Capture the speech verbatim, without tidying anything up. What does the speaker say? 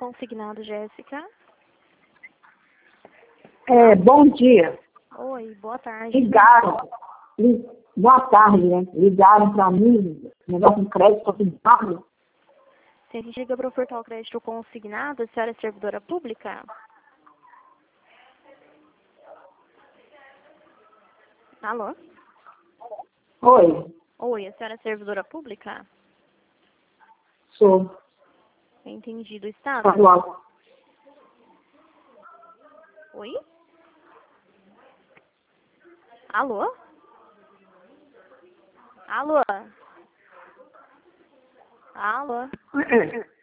consignado, Jéssica. É, bom dia. Oi, boa tarde. Ligaram. Li, boa tarde, né? Ligaram para mim, negócio de crédito consignado. Se a gente liga para ofertar o crédito consignado, a senhora é servidora pública? Alô? Oi, Oi, a senhora é servidora pública? sou Entendi, do Estado? estadual. Oi? Alô? Alô? Alô? É.